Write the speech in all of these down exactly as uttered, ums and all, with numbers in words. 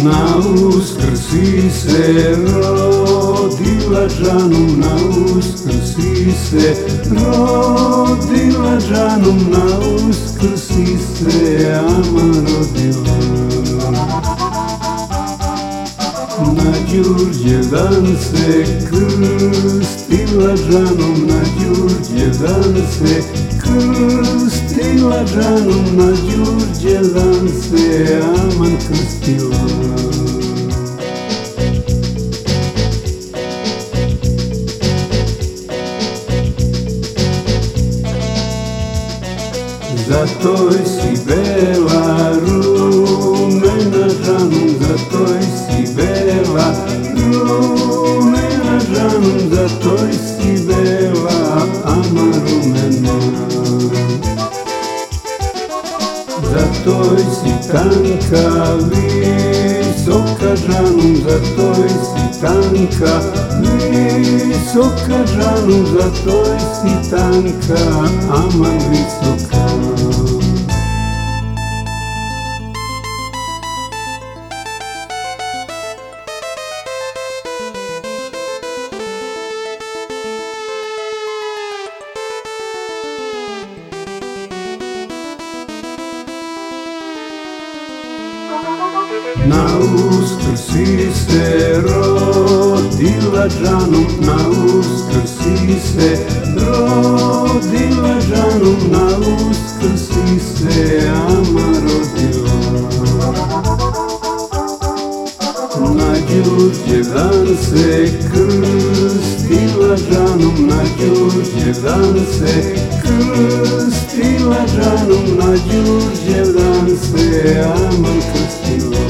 Na Uskrsi se rodila Džanum, na Uskrsi se rodila Džanum, na Uskrsi se Ama rodila. Na Đurđevdan se krstila Džanum, na Đurđevdan se krstila Džanum, na Đurđevdan se Aman krstila. Zato si bela rumena Džanum, zato si bela rumena Džanum, zato si bela ama rumena. Zato si tanka visoka Džanum, zato si tanka visoka Džanum, zato si tanka aman visoka. Na Uskrsi se rodila Džanum, na Uskrsi se rodila Džanum, na Uskrsi se Ama rodila. Na Đurđevdan se krstila Džanum, na Đurđevdan se krstila Džanum, na Đurđevdan se Aman krstila.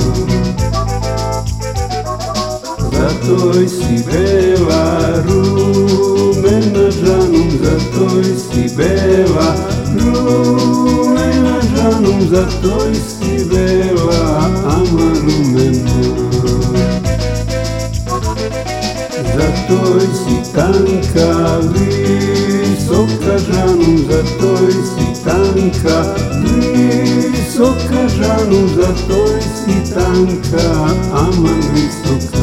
Zato si bela rumena Džanum, zato si bela rumena Džanum, zato si bela ama rumena. Zato si tanka visoka Džanum, zato si tanka visoka Džanum, zato si tanka aman visoka.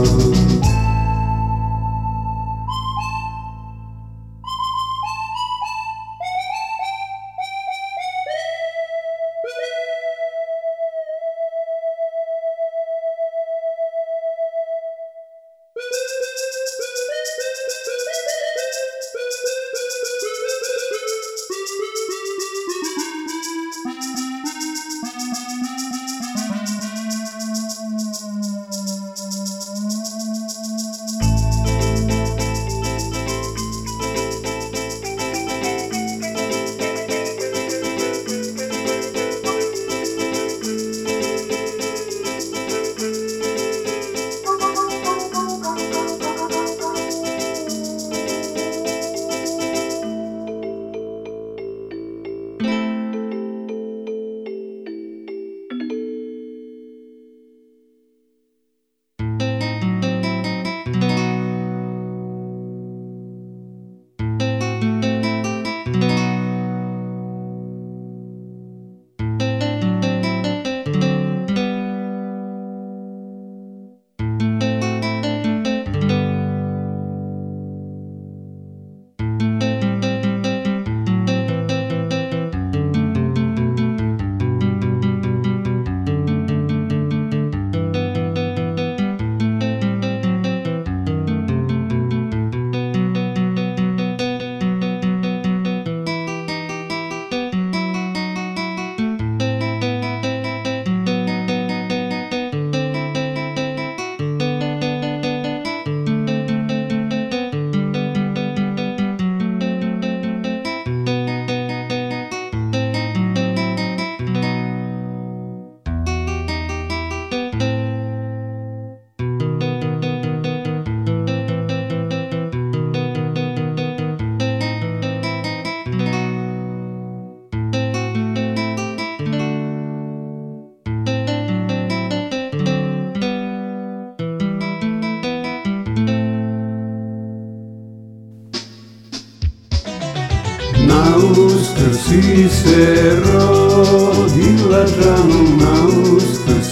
Na Uskrsi se rodila Džanum, na Uskrsi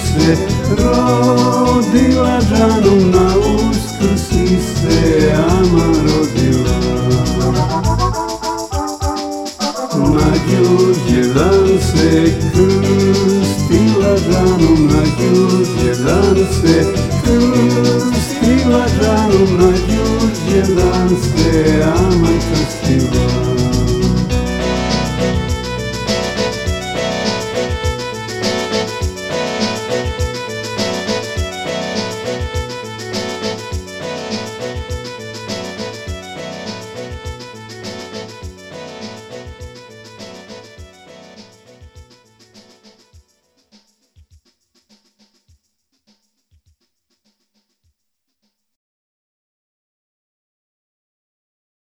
se rodila džanom, na Uskrs iste ama rodila. Na Đurđevdan se krstila džanom, na Đurđevdan se krstila džanom, na Đurđevdan se ama krstila.